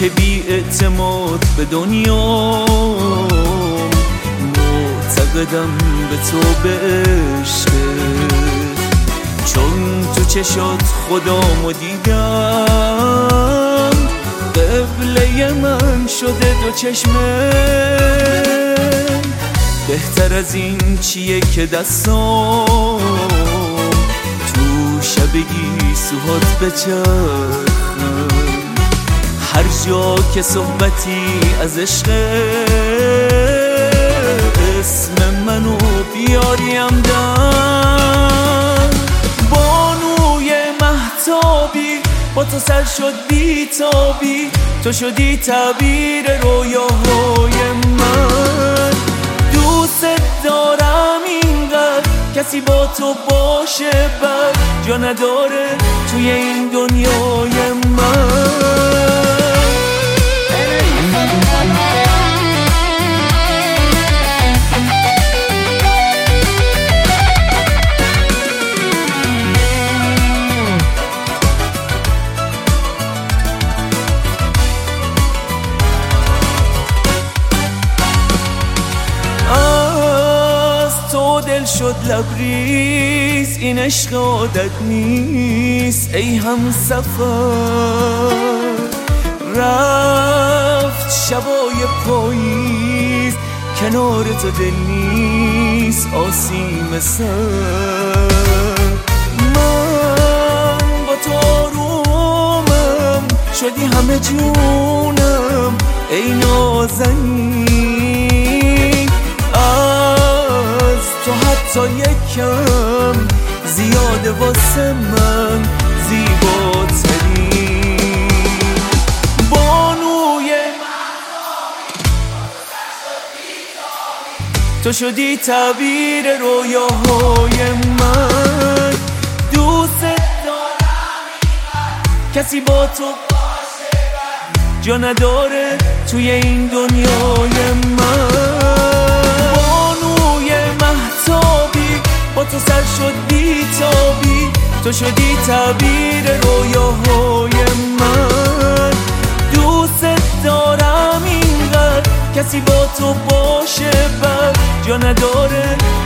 که بی اعتماد به دنیا، معتقدم به تو به عشقت، چون تو چشات خدامو دیدم، قبله من شده دو چشمه. بهتر از این چیه که دستام تو شبگی سوهات بچرخم، هر جا که صحبتی از عشق، اسم منو بیاریم دم. بانوی مهتابی با تو سر شد بیتابی، تو شدی تعبیر رویاهای من. دوست دارم اینقدر کسی با تو باشه بر جا نداره توی این دنیای من. دل شد لبریز، این عشق عادت نیست ای همسفر. رفت شبای پاییز، کنار تو دل نیست آسیم سر. من با تو آرومم، شدی همه جونم ای نازنین. تو حتی یکم زیاده واسه من زیباتری. بانوی تو شدی تعبیر رویاهای من. دوست دارم کسی با تو باشه جا نداره توی این دنیای من. با تو سر شد بیتابی، تو شدی تعبیر رویاهای من. دوست دارم اینقدر کسی با تو باشه بر جا نداره